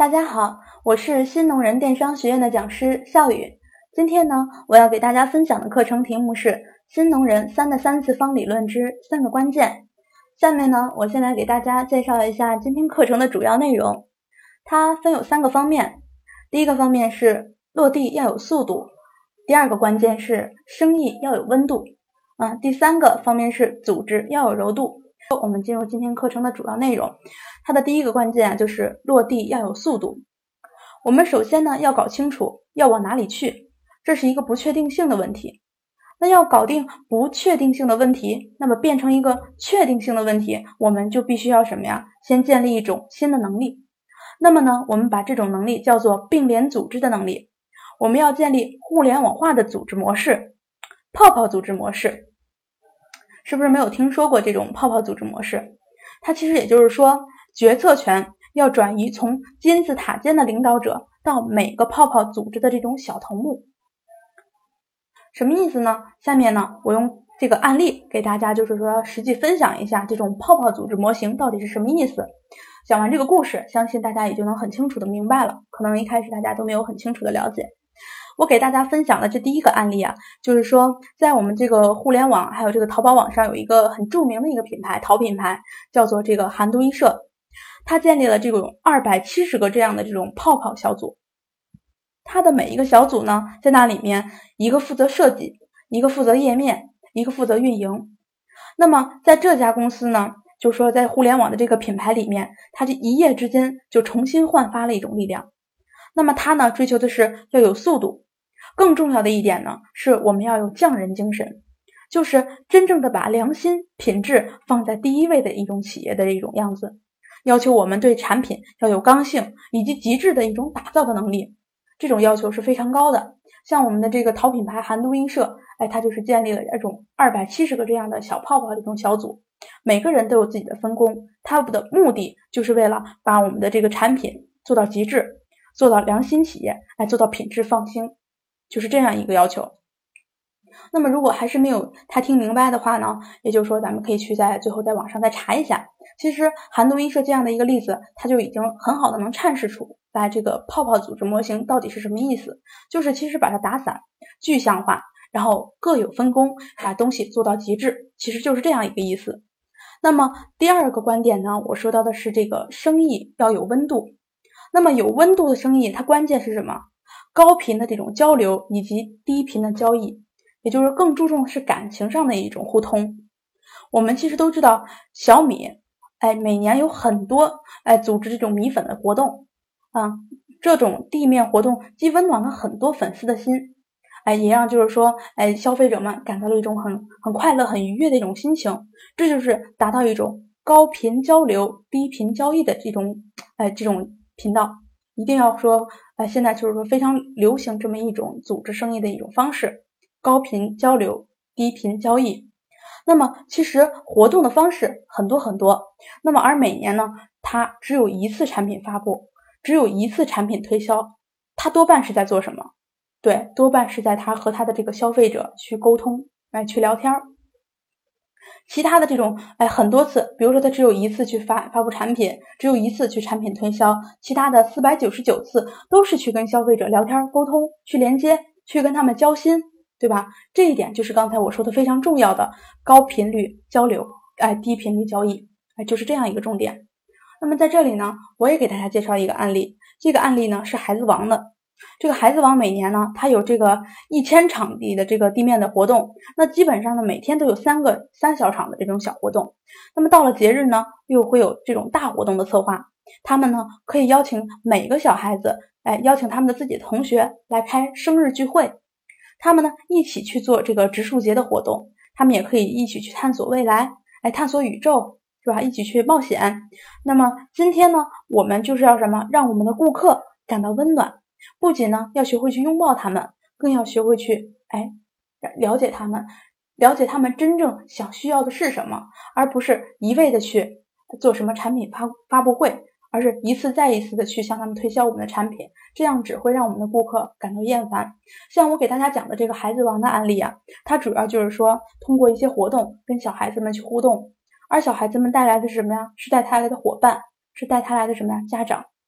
大家好，我是新农人电商学院的讲师笑宇。今天呢，我要给大家分享的课程题目是新农人3的3次方理论之3个关键。下面呢，我先来给大家介绍一下今天课程的主要内容。它分有3个方面，第一个方面是落地要有速度，第二个关键是生意要有温度，第三个方面是组织要有柔度。我们进入今天课程的主要内容，它的第一个关键就是落地要有速度。我们首先呢要搞清楚要往哪里去，这是一个不确定性的问题。那要搞定不确定性的问题，那么变成一个确定性的问题，我们就必须要什么呀？先建立一种新的能力。那么呢，我们把这种能力叫做并联组织的能力。我们要建立互联网化的组织模式，泡泡组织模式。是不是没有听说过这种泡泡组织模式？它其实也就是说，决策权要转移从金字塔尖的领导者到每个泡泡组织的这种小头目。什么意思呢？下面呢，我用这个案例给大家就是说实际分享一下这种泡泡组织模型到底是什么意思。讲完这个故事，相信大家也就能很清楚的明白了，可能一开始大家都没有很清楚的了解。我给大家分享的这第一个案例啊，就是说在我们这个互联网还有这个淘宝网上有一个很著名的一个品牌，淘品牌叫做这个韩都衣舍。它建立了这种270个这样的这种泡泡小组。它的每一个小组呢，在那里面一个负责设计，一个负责页面，一个负责运营。那么在这家公司呢，就是说在互联网的这个品牌里面，它这一夜之间就重新焕发了一种力量。那么它呢，追求的是要有速度。更重要的一点呢，是我们要有匠人精神，就是真正的把良心品质放在第一位的一种企业的一种样子，要求我们对产品要有刚性以及极致的一种打造的能力，这种要求是非常高的。像我们的这个淘品牌韩都衣舍，它就是建立了这种270个这样的小泡泡的这种小组，每个人都有自己的分工，它的目的就是为了把我们的这个产品做到极致，做到良心企业，做到品质放心，就是这样一个要求。那么如果还是没有他听明白的话呢，也就是说咱们可以去在最后在网上再查一下。其实韩都衣舍这样的一个例子，它就已经很好的能阐释出来这个泡泡组织模型到底是什么意思，就是其实把它打散具象化，然后各有分工，把东西做到极致，其实就是这样一个意思。那么第二个观点呢，我说到的是这个生意要有温度。那么有温度的生意，它关键是什么？高频的这种交流以及低频的交易，也就是更注重是感情上的一种互通。我们其实都知道小米每年有很多组织这种米粉的活动这种地面活动既温暖了很多粉丝的心，也让就是说消费者们感到了一种很快乐很愉悦的一种心情，这就是达到一种高频交流低频交易的这种频道。一定要说现在就是说非常流行这么一种组织生意的一种方式，高频交流低频交易。那么其实活动的方式很多很多，那么而每年呢，它只有一次产品发布，只有一次产品推销，它多半是在做什么？对，多半是在它和它的这个消费者去沟通，去聊天。其他的这种很多次，比如说它只有一次去发布产品，只有一次去产品推销，其他的499次都是去跟消费者聊天沟通，去连接，去跟他们交心，对吧？这一点就是刚才我说的非常重要的高频率交流低频率交易就是这样一个重点。那么在这里呢，我也给大家介绍一个案例，这个案例呢是孩子王的。这个孩子王每年呢，它有这个1000场地的这个地面的活动，那基本上呢每天都有3小场的这种小活动。那么到了节日呢，又会有这种大活动的策划，他们呢可以邀请每个小孩子邀请他们的自己的同学来开生日聚会，他们呢一起去做这个植树节的活动，他们也可以一起去探索未来，探索宇宙，是吧？一起去冒险。那么今天呢，我们就是要什么？让我们的顾客感到温暖。不仅呢要学会去拥抱他们，更要学会去了解他们，了解他们真正想需要的是什么，而不是一味的去做什么产品发布会，而是一次再一次的去向他们推销我们的产品，这样只会让我们的顾客感到厌烦。像我给大家讲的这个孩子王的案例它主要就是说通过一些活动跟小孩子们去互动，而小孩子们带来的是什么呀？是带他来的伙伴，是带他来的什么呀？家长。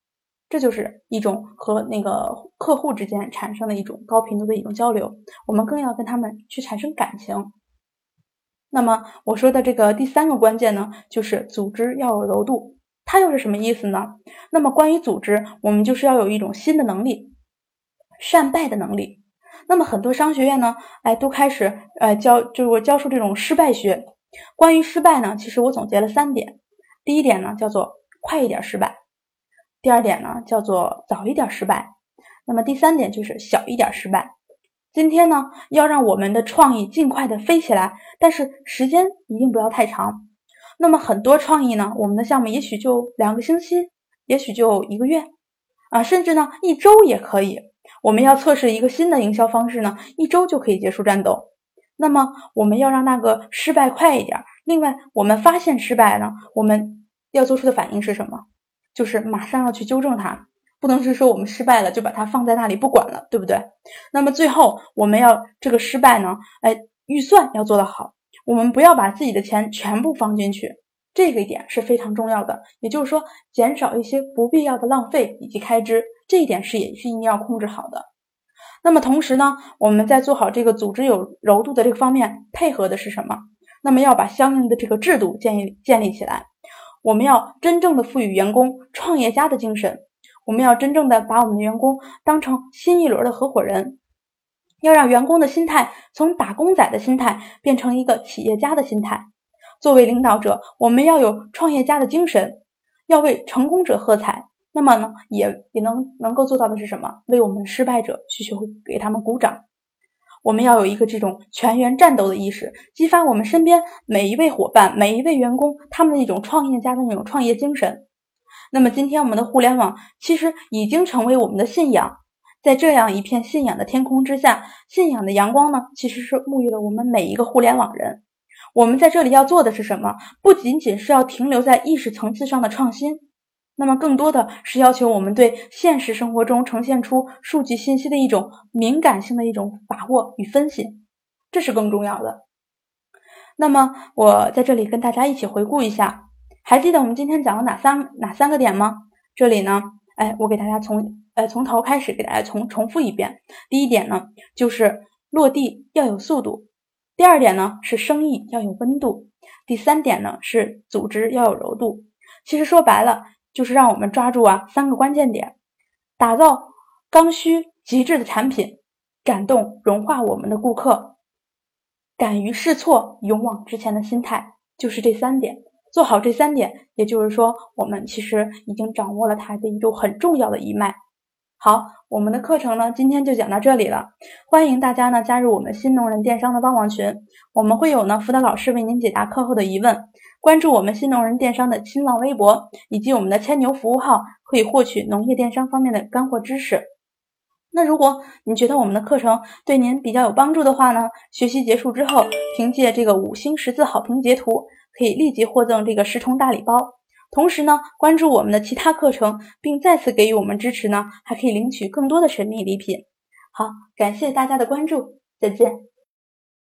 这就是一种和那个客户之间产生的一种高频度的一种交流，我们更要跟他们去产生感情。那么我说的这个第3个关键呢，就是组织要有柔度。它又是什么意思呢？那么关于组织，我们就是要有一种新的能力，善败的能力。那么很多商学院呢，都开始教授这种失败学。关于失败呢，其实我总结了3点。第一点呢，叫做快一点失败；第二点呢，叫做早一点失败；那么第3点就是小一点失败。今天呢，要让我们的创意尽快的飞起来，但是时间一定不要太长。那么很多创意呢，我们的项目也许就2个星期，也许就1个月甚至呢1周也可以。我们要测试一个新的营销方式呢，1周就可以结束战斗。那么我们要让那个失败快一点。另外，我们发现失败呢，我们要做出的反应是什么？就是马上要去纠正它，不能是说我们失败了就把它放在那里不管了，对不对？那么最后我们要这个失败呢，预算要做得好，我们不要把自己的钱全部放进去，这个一点是非常重要的。也就是说，减少一些不必要的浪费以及开支，这一点也是一定要控制好的。那么同时呢，我们在做好这个组织有柔度的这个方面，配合的是什么？那么要把相应的这个制度建立起来。我们要真正的赋予员工创业家的精神，我们要真正的把我们的员工当成新一轮的合伙人，要让员工的心态从打工仔的心态变成一个企业家的心态。作为领导者，我们要有创业家的精神，要为成功者喝彩。那么呢，也能够做到的是什么？为我们失败者去给他们鼓掌。我们要有一个这种全员战斗的意识，激发我们身边每一位伙伴、每一位员工他们的一种创业家的那种创业精神。那么今天我们的互联网其实已经成为我们的信仰，在这样一片信仰的天空之下，信仰的阳光呢，其实是沐浴了我们每一个互联网人。我们在这里要做的是什么？不仅仅是要停留在意识层次上的创新，那么更多的是要求我们对现实生活中呈现出数据信息的一种敏感性的一种把握与分析，这是更重要的。那么我在这里跟大家一起回顾一下，还记得我们今天讲了哪三个点吗？这里呢，我给大家从头开始给大家重复一遍。第一点呢，就是落地要有速度；第二点呢，是生意要有温度；第3点呢，是组织要有柔度。其实说白了，就是让我们抓住3个关键点，打造刚需极致的产品，感动融化我们的顾客，敢于试错勇往直前的心态，就是这3点。做好这3点，也就是说我们其实已经掌握了它的一种很重要的一脉。好，我们的课程呢今天就讲到这里了，欢迎大家呢加入我们新农人电商的帮忙群，我们会有呢辅导老师为您解答课后的疑问，关注我们新农人电商的新浪微博以及我们的千牛服务号，可以获取农业电商方面的干货知识。那如果你觉得我们的课程对您比较有帮助的话呢，学习结束之后凭借这个5星10字好评截图，可以立即获赠这个10重大礼包。同时呢，关注我们的其他课程并再次给予我们支持呢，还可以领取更多的神秘礼品。好，感谢大家的关注，再见。